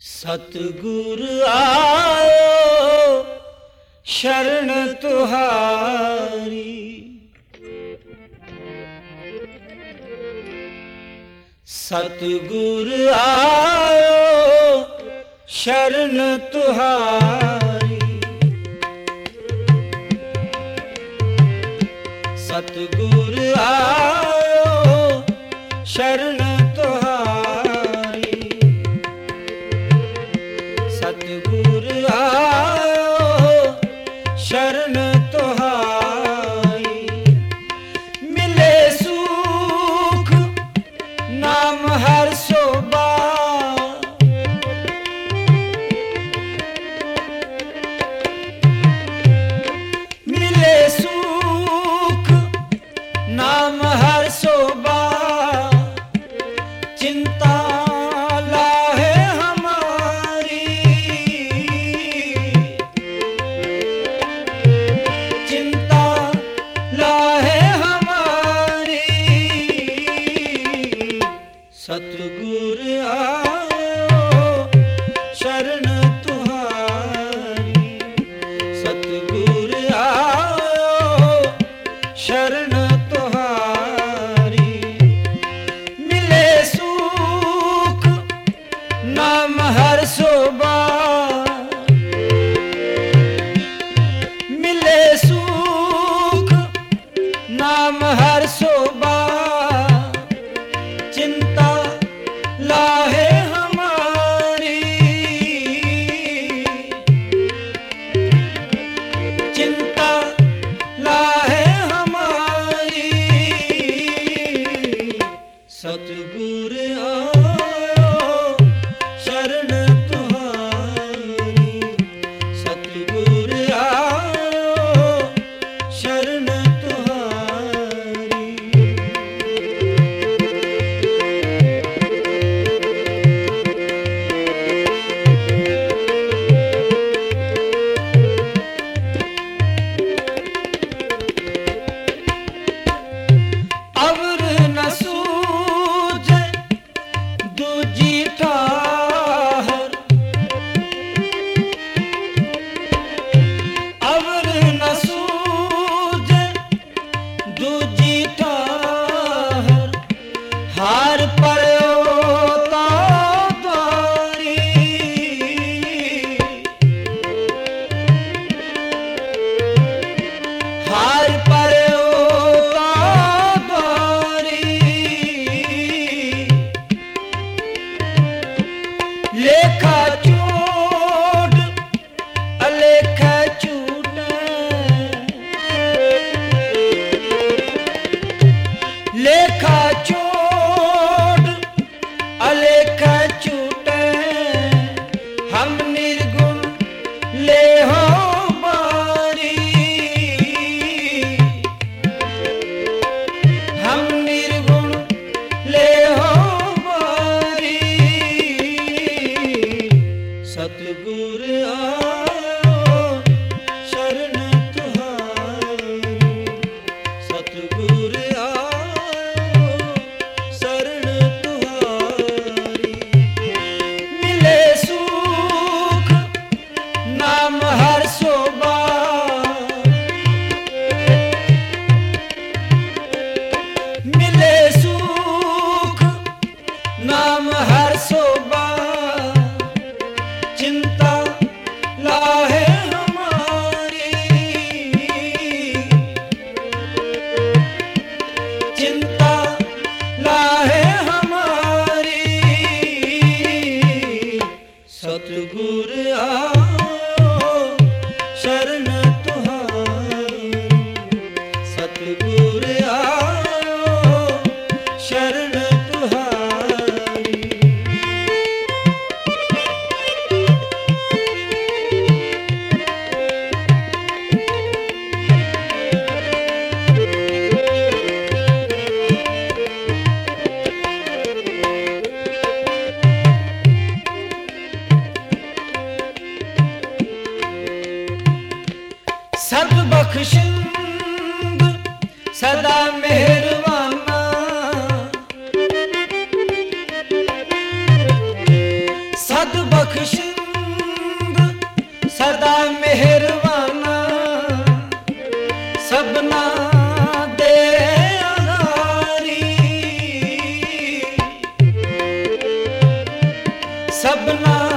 सतगुर आयो शरण तुहारी, सतगुर आयो शरण तुहारी, सतगुर आयो शरण तुहारी, सतगुर आयो शरण तुहारी। मिले सुख नाम हर शोभा, मिले सुख नाम हर शोभा, चिंता लाहे हमारी, चिंता लाहे हमारी। सतगुर आयो शरण तुहारी, सतगुर आयो शरण तुहारी। मिले सुख नाम हर शोभा, मिले सुख नाम हर शोभा, चिंता लाहे हमारी, चिंता लाहे हमारी। सतगुर आयो शरण तुहारी, सतगुर आयो शरण तुहारी। अवर न सूझे दूजी ठाहर, अवर न सूझे दूजी ठाहर, हार पड़ो तारी, हार पड़ो लेखा चोट अलेखा चूटे, लेखा चोट अलेखा चूटे। हम निर्गुण ले हो बारी, हम निर्गुण ले हो बारी। सतगुर आयो शरण तुहारी, सतगुर आयो शरण तुहारी। मिले सुख नाम हर शोभा, मिले सुख नाम हर शोभा, चिंता लाहे हमारी, चिंता लाहे हमारी। सतगुर आयो शरण तुहारी, सतगुर आयो शरण तुहारी। सब बख्शिंद सदा मेहरबाना, सद दात बख्शिंद सदा मेहरबाना सबना दे आधारी सबना